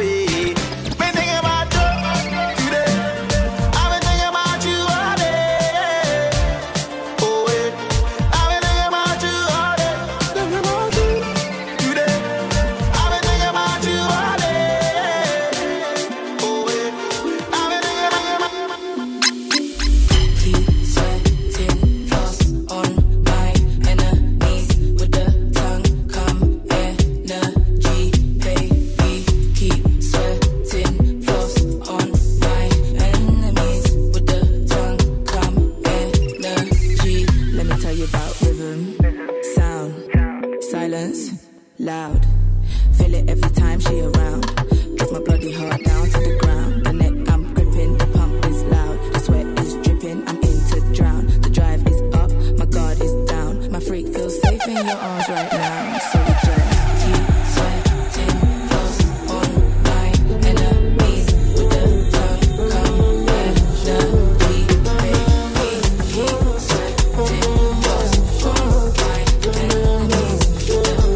Loud, feel it every time she around. Drop my bloody heart down to the ground. The neck I'm gripping, the pump is loud. The sweat is dripping, I'm in to drown. The drive is up, my guard is down. My freak feels safe in your arms right now. So we just keep sweating close on my enemies with the tongue come energy, baby. Keep sweating close on my enemies with the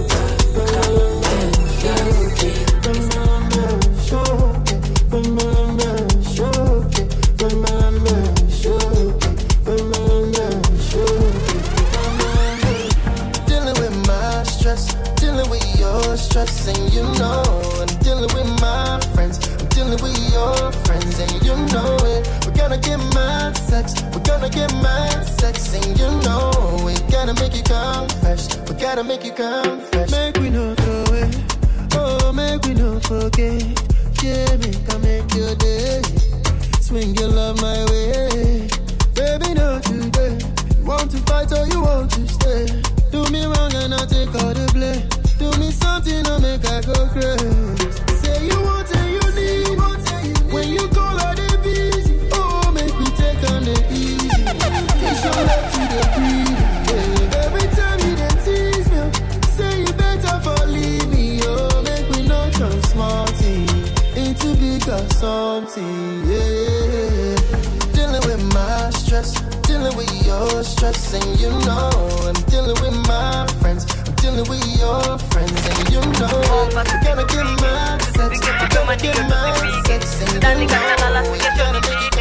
stressing, you know. I'm dealing with my friends, I'm dealing with your friends, and you know it. We're gonna get mad sex, we're gonna get mad sex, and you know we gotta make you come fresh, we gotta make you come fresh. Make we not throw it, oh, make we not forget. Yeah, make your day. Swing your love my way, baby, not today. You want to fight or you want to stay? Do me wrong and I'll take all the blame. Do me something to make I go crazy. Say you want and you need. When you call her they busy. Oh, make me take on the easy. Push your love to the breeze. Yeah. Every time you then tease me, say you better for leave me. Oh, make me not turn smarty into bigger something. Yeah. Dealing with my stress, dealing with your stress, and you know I'm dealing with my friends. Dealing with your friends, and you know we're gonna get mad sex, we're gonna get mad sex, and you know we're gonna make it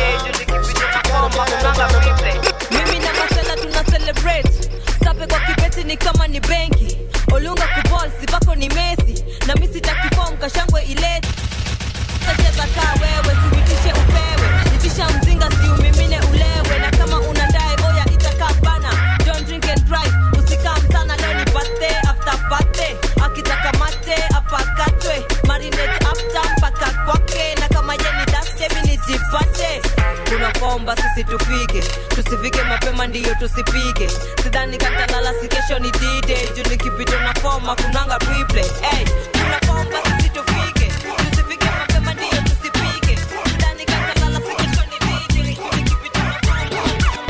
Mimi na masela tuna celebrate. Sape kwa kibeti ni kama ni benki. Olunga kuball sibako ni Messi. Na mimi sitakifom kashangwe ileti. Sacheza kaa wewe siwitishe upewe. Nitisha mzinga si umimine ulewe. Na kama unadai oya itakaa bana. Don't drink and drive. Usikam sana leo ni birthday after birthday. Akitaka mate apakatwe. Marinate after mpaka kwake. Na kama yeni daste mimi nijipate. Tunakomba sisi tufike. Tusifike mapema ndiyo tusipige. Sidhani katalala si kesho ni D-Day. Juu nikipita na forma kunanga replay. Hey, tunakomba sisi tufike. Tusifike mapema ndiyo tusipige. Sidhani katalala si kesho ni D-Day. Juu nikipita na forma.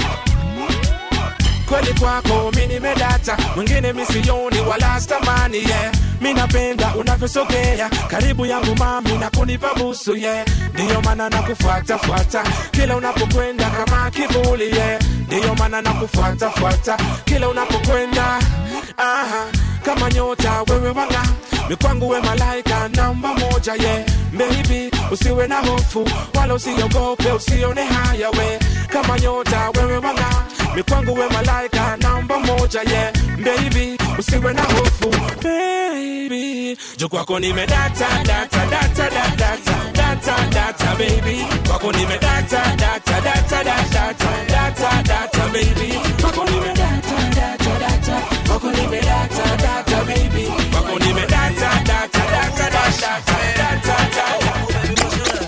Kweli kwako mimi nimedata, mwingine misioni wala stamani, yeah. Mimi napenda unavyosogea karibu yangu mami na kunipa busu, yeah. Ndio maana nakufuata fuata kila unapokwenda kama kivuli, yeah. Ndio maana nakufuata fuata kila unapokwenda, aha, kama nyota wewe wanga mikwangu we malaika namba moja, yeah. Baby usiwe na hofu wala usiogope usione haya, we kama nyota wewe wanga mikwangu we malaika namba moja, yeah. Baby usiwe na hofu baby, juu kwako nimedata data data data data data baby, kwako nimedata data data data data data baby, kwako nimedata data data, kwako nimedata data baby, kwako nimedata data data data data data.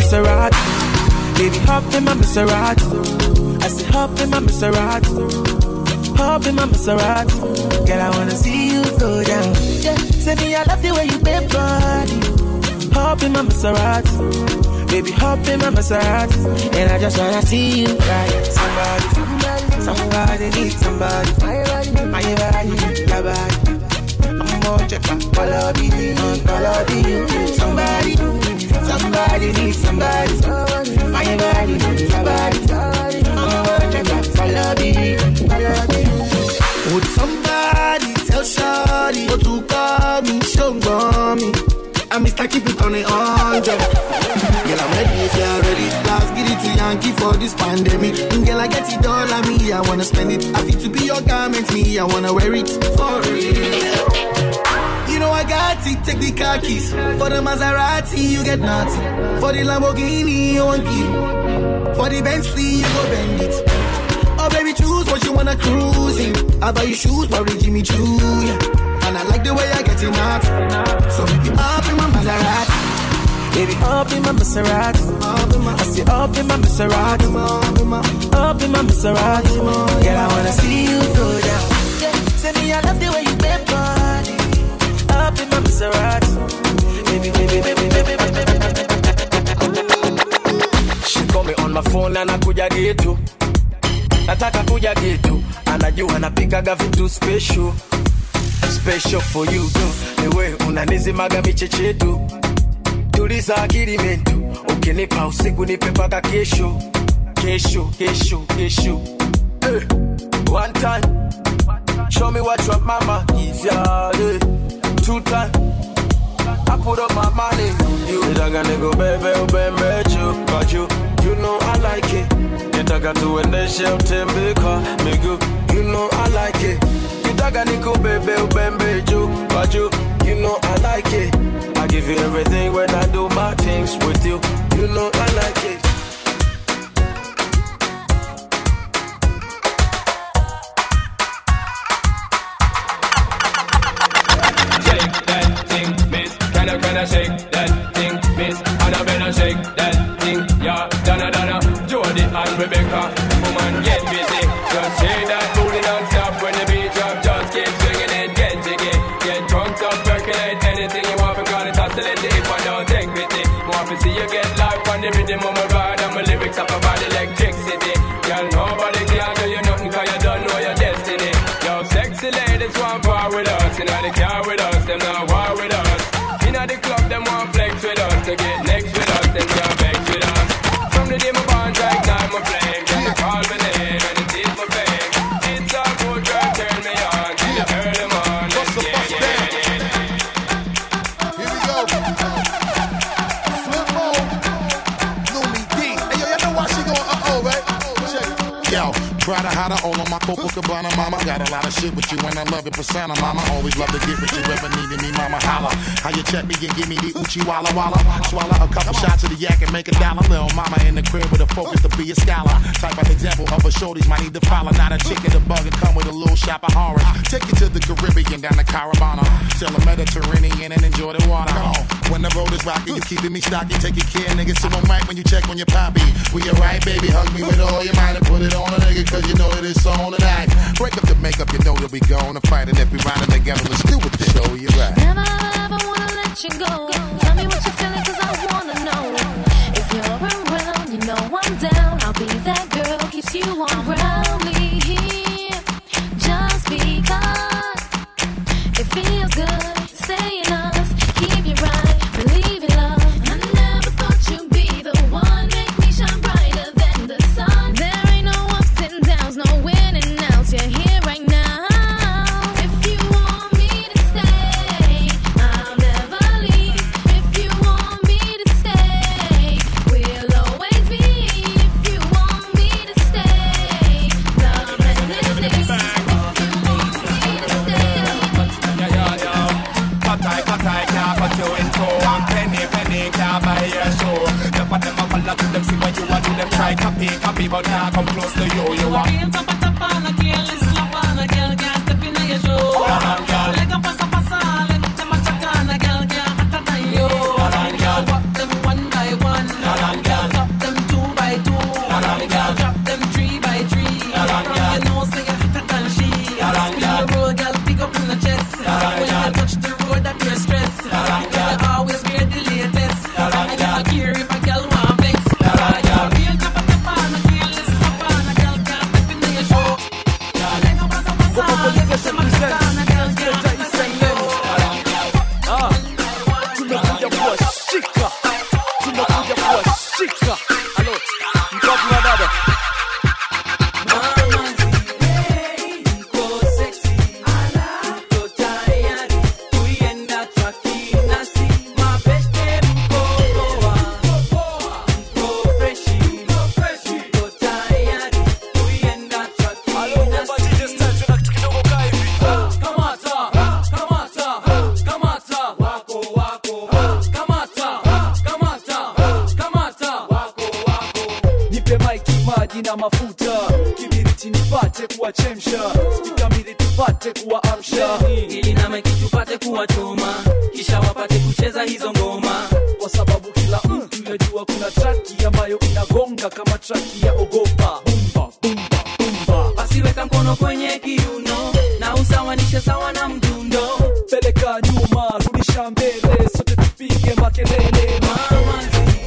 Maserati. Baby, hop in my Maserati. I said, hop in my Maserati. Hop in my Maserati. Girl, I wanna see you go down. Yeah, say me, I love the way you bend body. Hop in my Maserati. Baby, hop in my Maserati. And I just wanna see you ride. Somebody needs somebody. My body, your body. I'm more check my quality. Somebody needs somebody. My body, your body. I'm more check my quality. Would somebody tell Shawty what to call me? Show me. I Mr. Keep it on the 100. Girl, I'm ready if you're ready. Last get it to Yankee for this pandemic. Girl, I get it all on me, I wanna spend it. I feel to be your garment, me, I wanna wear it for real. You know I got it, take the car keys. For the Maserati, you get nothing. For the Lamborghini, you want it. For the Bentley, you go bend it. Oh baby, choose what you wanna cruise in. I buy you shoes, probably Jimmy Choo, yeah. And I like the way I get it out. So make it up in my Maserati. Baby, up in my Maserati. I say up in my Maserati. Up in my Maserati. Girl, I wanna see you go down. Say me, I love the way you bend body. Up in my Maserati. Baby. She call me on my phone and I kuja getu. Nataka kuja getu. Anajua napikaga vitu special. Special for you too. Ewe unanizimaga michechetu. Tuliza akili mentu. Ukinipa usiku nipe paka kesho. Kesho. One time. Show me what your mama is, yeah. 2 times. I put up my money. You nitaka niko bebe you. But you know I like it. Nitaka tuendeshe utembeka miguu. You know I like it. Nitaka niko bebe you. But you know I like it. I give you everything when I do my things with you. You know I like it. Can I shake that thing, miss? And I better shake that thing, yeah. Donna, Jody and Rebecca, woman get busy. Just shake that booty non-stop when the beat drop. Just keep swinging it, get jiggy. Get drunk, up, percolate anything you want. Because it's oscillating if I don't take pity. Want to see you get life on the rhythm of my ride. And my lyrics up about electricity. Girl, nobody can do you nothing cause you don't know your destiny. Yo, sexy ladies want part with us. You know they car with us, them not war with us. Inna the club, them want flex with us. To get next with us, them can't vex with us. From the day my bond right now, my flame. Then they call my name and it is my fame. It's all good, girl, turn me on. Till you early morning. Yeah. Here we go. Flip mode. Lumi D. Hey, yo, you know why she going right? Check it. Yo. Brother, how to all on my Copacabana, mama. Got a lot of shit with you and I love it, persona, mama. Always love to get with you, ever needed me, mama. Holla. How you check me and give me the Uchi Walla Walla. Swallow a couple shots of the yak and make $1. Little mama in the crib with a focus to be a scholar. Type of example of a shorties might need to follow. Not a chick in the bug and come with a little shop of horrors. Take you to the Caribbean, down the Caravana. Sail the Mediterranean and enjoy the water. When the road is rocky, you keeping me stocky. Take your care, nigga. So I'm right when you check on your poppy. We alright, baby. Hug me with all your mind and put it on a nigga. Cause you know that it's on tonight. Break up the makeup, you know that we gonna fight. And if we riding together, let's do it. Show you right. Never ever wanna let you go. Tell me what you're feeling, cause I wanna know. If you're around, you know I'm down. I'll be that girl, keeps you on ground. Me here, just because it feels good. Stay in us, keep you right, believe in love. I never thought you'd be the one, make me shine brighter than the sun. There ain't no ups and downs, no winning outs. You're here right now. If you want me to stay, I'll never leave. If you want me to stay, we'll always be. If you want me to stay, love and listening. If you want me to stay. Cut I can't put you in two. And penny can't buy your show. The for them I follow to them, see what you want to them. Try copy, but can't come close to you. You want Tap on a girl, slap on a girl, can't step in your show. Like a pasa, like them a chat on a girl, can't hot on you. Walk them one by one. kuwaamsha, ili na maiki tupate kuwachoma, kisha wapate kucheza hizo ngoma, kwa sababu kila mtu yajua kuna traki ambayo inagonga kama traki ya ogopa. Bumba bumba bumba, basi weka mkono kwenye kiuno na usawanishe sawa na mdundo, peleka nyuma rudisha mbele, sote tupige makelele. Mama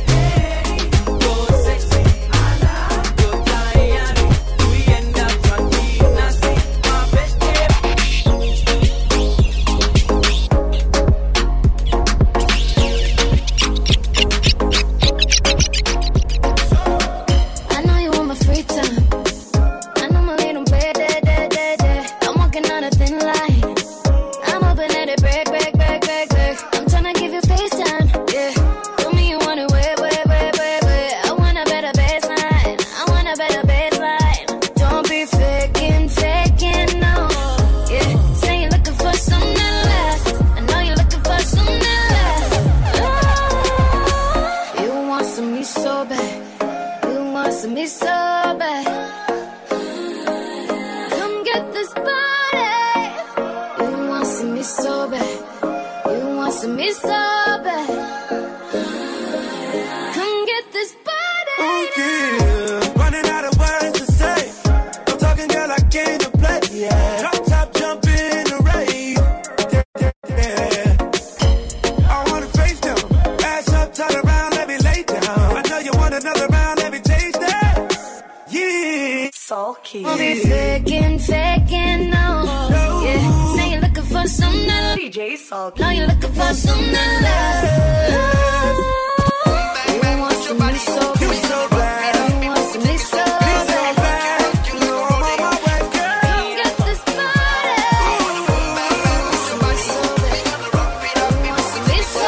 now you're looking for some love. You want some me so bad. You want some me so bad. You know I'm on my way, girl. Come get this body. You want some me so bad. You want some me so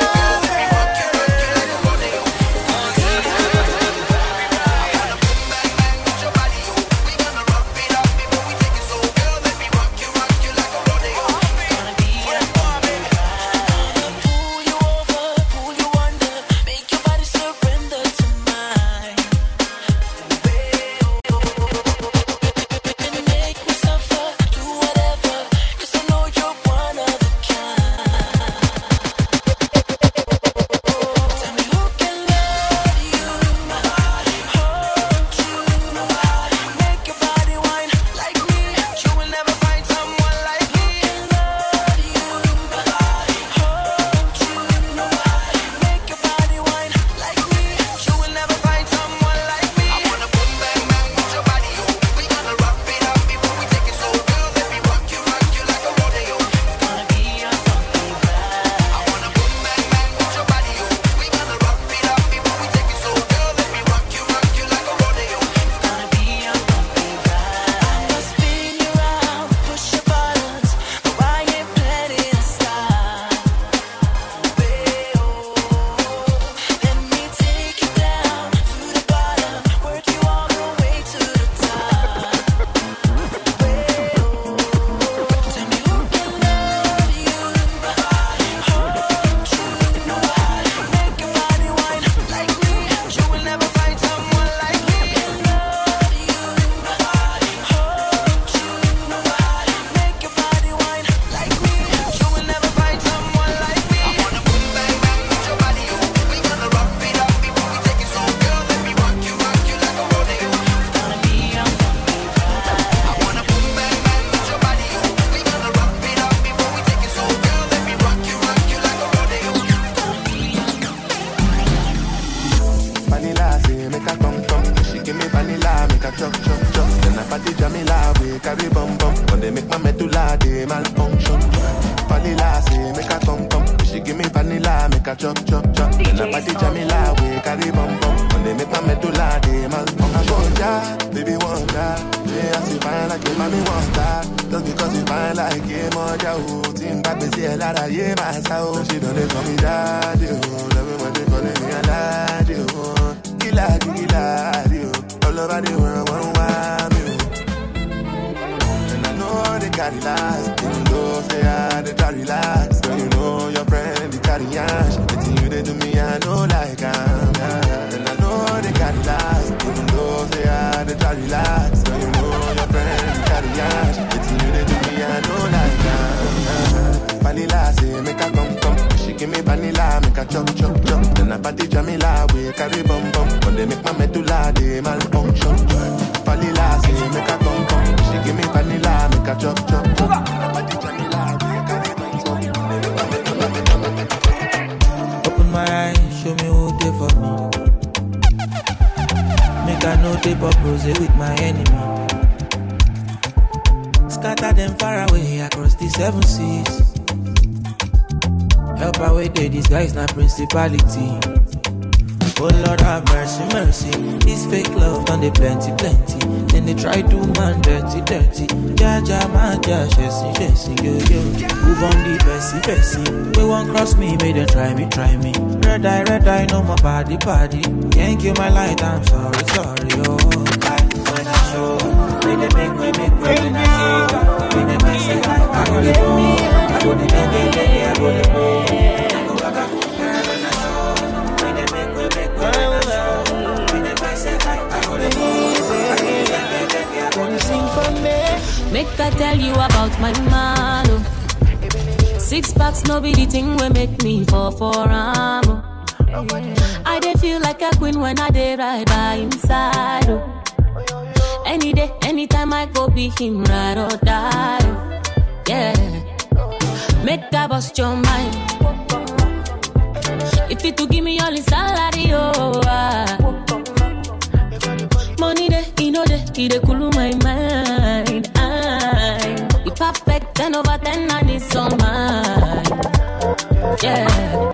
relax, so you know your friend carry on. It's you they do me, I know like vanilla, say make a come. She give me vanilla, make a chop. Then I party Jamila, we carry bum. When they make my medulla, they malfunction. Vanilla, say make a come. She give me vanilla, make a chop. Then I party Jamila, we carry bum. Open my eyes, show me who they for me. Make I know they purpose with my enemy. Scatter them far away across the 7 seas. Help away they disguise na principality. Oh Lord have mercy. This fake love done they plenty. Then they try to man dirty. Ja, chasing, yo. Move on the Bessie. We won't cross me, may they try me. Red eye, no more body. Can't kill my light, I'm sorry, oh. When I show, when they make when I see. When they make say, I go to go. I go to go. Make I tell you about my man. 6 packs, no be the thing we make me fall for am. I dey feel like a queen when I dey ride by inside. Any day, anytime I go be him, ride or die. Yeah, make that bust your mind. If you to give me all the salary, money dey, he dey cool my mind. Be perfect, 10 over 10, I need some mind. Yeah.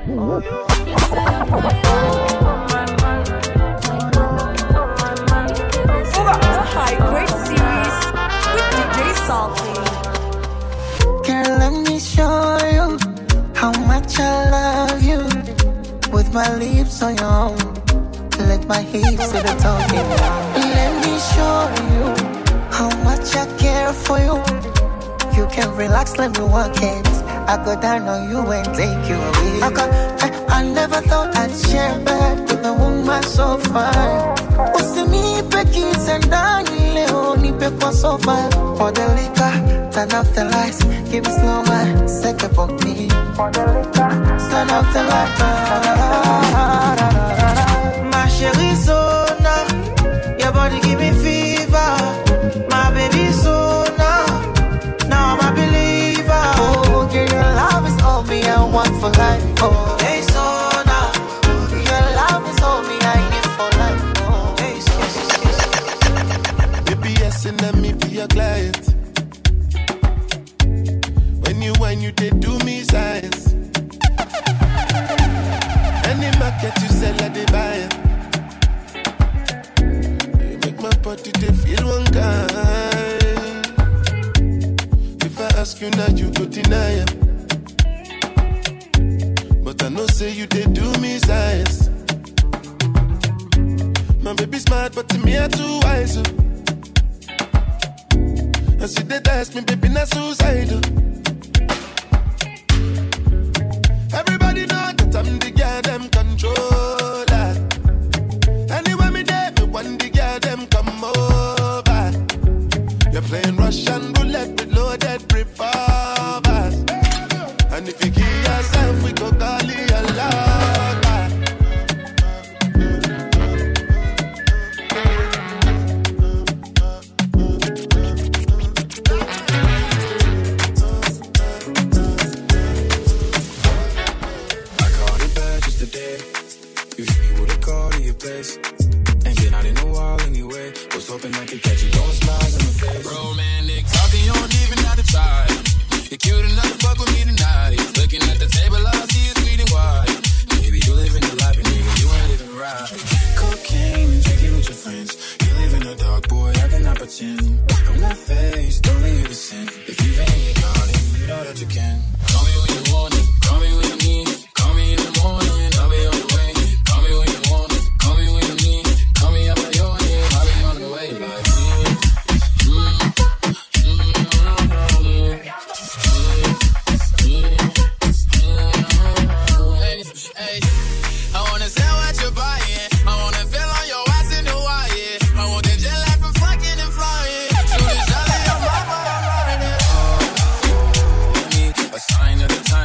The High Grade Series with DJ Salty. Girl, let me show you how much I love you. With my lips on your own, let my hips do the talking. Let me show you how much I care for you. You can relax, let me walk it. I go down on you and take you away. I never thought I'd share a bed with a woman so fine. Usinipe kiss and leo nipe kwa sofa. For the liquor, turn off the lights, give me slow man, second for me. For the liquor, turn off the lights. My chérie Sona, your body give me fever. My baby Sona, now I'm a believer. Oh, girl, your love is all me I want for life. Oh, hey Sona, your love is all me I need for life. Oh, hey Sona. Baby, yes, and let me be your client. When you did do me science. Any market you sell at the buyer. You make my body they feel one kind. If I ask you now, you go deny it. But I know say you did do me science. My baby smart, but to me I too wise. And she did ask me, baby, not suicidal. Everybody know that I'm the girl them controller. Anywhere me there, me want the girl them come over. You're playing Russian roulette with loaded revolvers. And if you kill yourself, we go call it a lover. Ain't been out in a while anyway. Was hoping I could catch you throwing smiles in my face. Romantic talking, you don't even have to try. You're cute enough to fuck with me tonight. Looking at the table, all I see is sweet and white. Maybe you living the life, and nigga, you ain't living right. Cocaine and drinking with your friends. You live in the dark, boy, I cannot pretend. I'm not faced, don't leave you to sin. If you ain't your darling, you know that you can. Call me when you want it, call me when you need it. Call me in the morning, I'll be on the way. Call me when you want it, call me when you need it. Call me up by your name, I'll be on the way. Like, hey, I wanna sell what you're buying. I wanna feel on your ass in Hawaii. I want the jet lag for fucking and flying. Shoot a shot at your mouth, but I'm riding it. Oh, me, a sign of the time.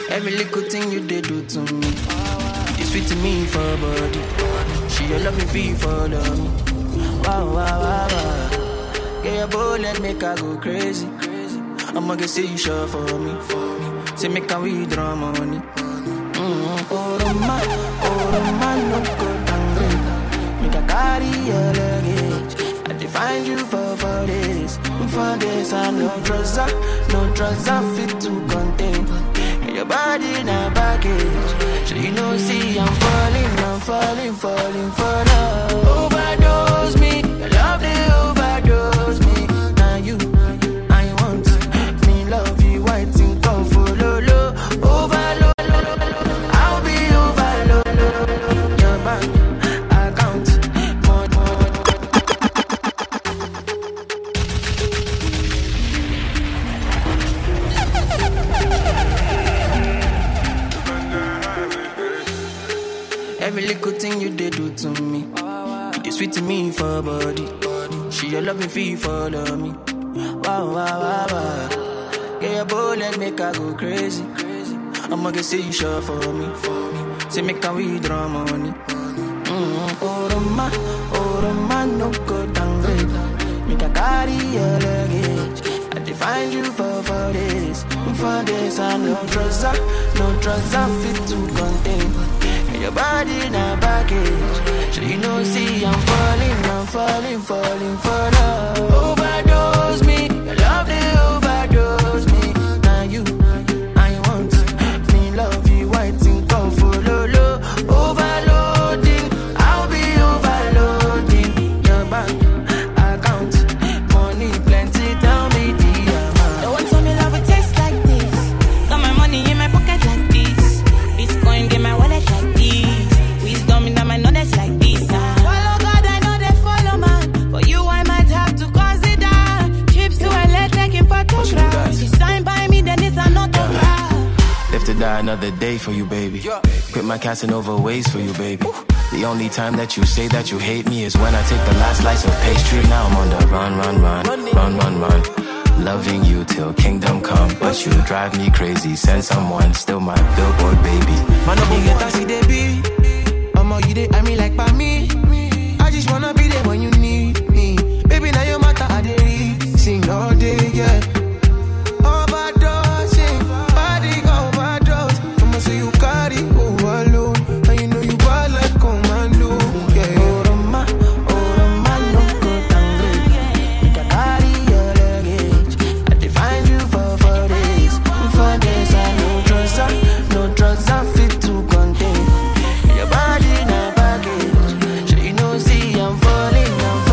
Every little thing you did do to me. It's sweet to me for body. She a loving fee for love me. Wow, wow, wow, wow. Get your bullet, make her go crazy. I'ma get say you sure for me. Say make her withdraw money. Oh, the man, no good and great. Make her carry your luggage. I define you for this. For this, I no trouser fit to contain. Your body in a package. So you know, see, I'm falling for love. Overdose me, your love they overdose me. Now you, I want me love you, white thing come follow low. Overload, I'll be overload. Your bank account, more. Every little thing you did do to me. It's sweet to me for body. She a loving fee for love me. Wow, wow, wow, wow. Get your bullet, make her go crazy. I'ma get say you sure for me. Say make her withdraw money. Oh, the man, no good and great. Make her carry your luggage. I define you for this. For this, I no trouser fit to contain. Your body in a package. So you know, see, I'm falling for love. Overdose me, your love they overdose me. Now you, I want me love you, white thing come follow low. Overloading, I'll be overloading. Your bank account, money plenty, tell me the amount. Don't tell me love will taste like this. Got my money in my pocket like this. Bitcoin in my wallet like this. Wisdom in my knowledge like this. Follow God, I know they follow man. For you, I might have to consider trips to LA taking photographs. You sign by me, then it's an autograph. Live to die another day for you, baby. Quit my Casanova ways for you, baby. The only time that you say that you hate me is when I take the last slice of pastry. Now I'm on the run. Loving you till kingdom come, but you drive me crazy. Send someone, still my billboard baby. Man, no you get taxi, they be. You dey, I mean like by me. I just wanna be there when you need me. Baby, now your matter, I dey read. Sing all day, yeah. Overdosing, body overdose. I'ma say you carry overload. And you know you bad like commando, yeah. Oh, the man, no good and great. Make a carry your luggage. I define you for this. For this, I no trouser fit to contain. Your body in a package. So you know, see, I'm falling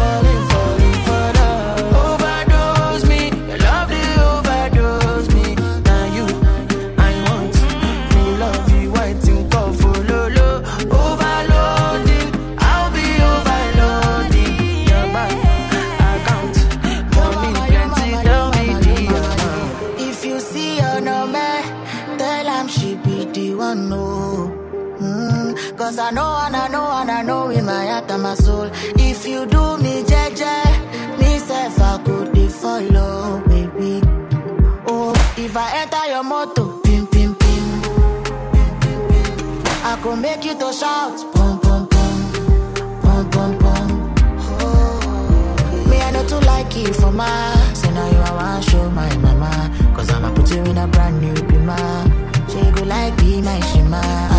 for love. Overdose me, your love they overdose me. Now you, I want me love you, white thing come follow low. Overloading, I'll be overloading. Your bank account, money plenty, tell me the amount. If you see her no man, tell him she be the one, no. Cause I know in my heart and my soul. If you do me jeje, me self I could follow, baby. Oh, if I enter your motor, pim pim pim, I could make you to shout, pum pum pum, pum pum pum. Oh, me I know to like you for my. So now you I wanna show my mama. Cause I'ma put you in a brand new bima. She go like be my shima.